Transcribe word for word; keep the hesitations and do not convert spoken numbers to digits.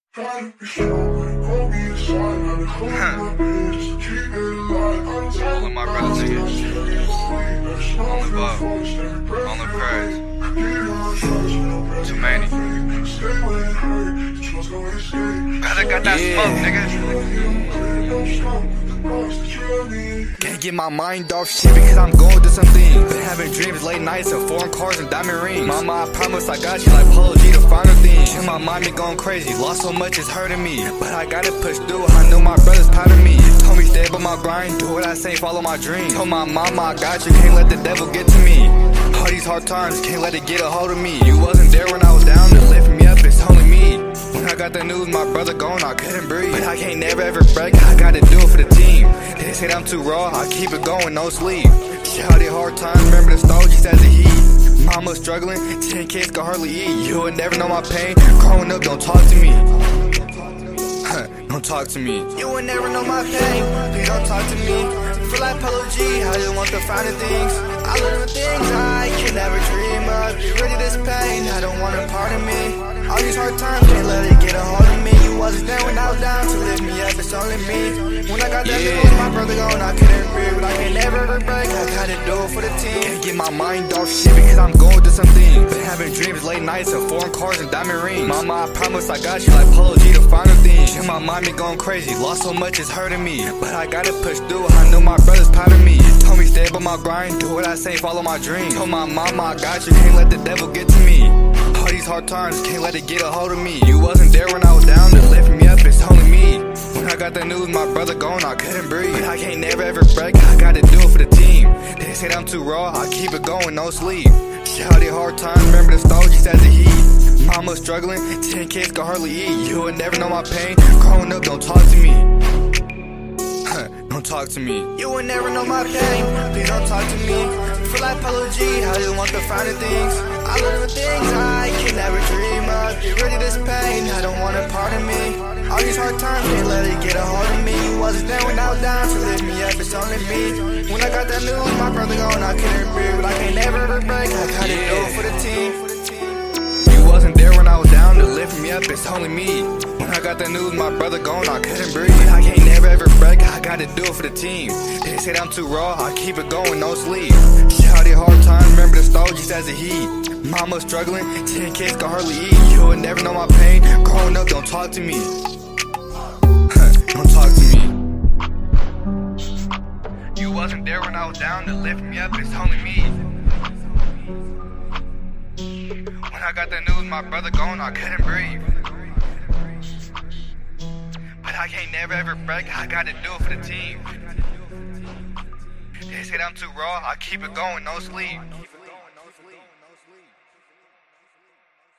Huh. All of my brothers niggas on the boat, on the prize. Too many. Brother got that Yeah. smoke, nigga. Can't get my mind off shit because I'm going to some things. Been having dreams, late nights, and foreign cars and diamond rings. Mama, I promise I got you like Polo G to final things. And my mind be going crazy, lost so much it's hurting me. But I gotta push through, I know my brother's proud of me. Told me stay up my grind, do what I say, follow my dreams. Told my mama I got you, can't let the devil get to me. All these hard times, can't let it get a hold of me. You wasn't there when I was down to lift me up, it's only me. When I got the news, my brother gone, I couldn't breathe. But I can't never ever break, I gotta do it for the team. They said I'm too raw, I keep it going, no sleep. Shout it hard times, remember the stove just as the heat. Mama struggling, ten kids can hardly eat. You would never know my pain, growing up, don't talk to me. Huh, don't talk to me. You would never know my pain, please don't talk to me. Feel like Polo G, I just want the finer things. I love the things I can never dream of. Get rid of this pain, I don't want a part of me. All these hard times, can't let it get a hold of me. You wasn't there when I was down to lift me up, it's only me. When I got that Yeah. news, my brother gone, I couldn't breathe. But I can't never ever break, I gotta do it for the team. Can't get my mind off shit because I'm going to some things. Been having dreams, late nights, and foreign cars and diamond rings. Mama, I promise I got you like Polo G to final things. And my mind be going crazy, lost so much it's hurting me. But I gotta push through, I know my brother's proud of me. Told me stay up on my grind, do what I say, follow my dreams. Told my mama I got you, can't let the devil get to me. All these hard times, can't let it get a hold of me. You wasn't there when I was down to lift me up, it's only me. When I got the news, my brother gone, I couldn't breathe. But I can't never ever break, I gotta do it for the team. They said I'm too raw, I keep it going, no sleep. Shout it hard times, remember the stove just as the heat. Mama struggling, ten kids can hardly eat. You would never know my pain, growing up, don't talk to me. Huh, don't talk to me. You would never know my pain, please don't talk to me. Feel like Polo G, I just want the finer things. I love the things I can never dream of. Get rid of this pain, I don't want a part of me. All these hard times, can't let it get a hold of me. You wasn't there when I was down to lift me up, it's only me. When I got that news, my brother gone, I couldn't breathe. But I can't never ever break, I gotta do it for the team. You wasn't there when I was down to lift me up, it's only me. When I got the news, my brother gone, I couldn't breathe. But I can't never ever break, I gotta do it for the team. They said I'm too raw, I keep it going, no sleep. Shout it hard time, remember the stove just as the heat. Mama struggling, ten kids can hardly eat. You would never know my pain, growing up, don't talk to me. Huh, don't talk to me. You wasn't there when I was down to lift me up, it's only me. When I got the news, my brother gone, I couldn't breathe. But I can't never ever break, I gotta do it for the team. They said I'm too raw, I keep it going, no sleep.